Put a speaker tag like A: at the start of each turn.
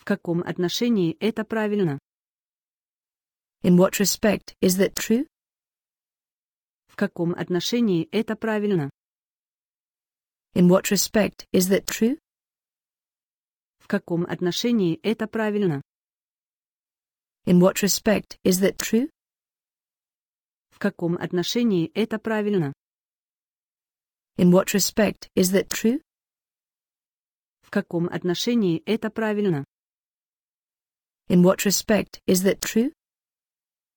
A: В каком отношении это правильно?
B: In what respect is that true?
A: В каком отношении это правильно?
B: In what respect is that true?
A: В каком отношении это правильно?
B: In what respect is that true?
A: В каком отношении это правильно?
B: In what respect is that true?
A: В каком отношении это правильно?
B: In what respect is that true?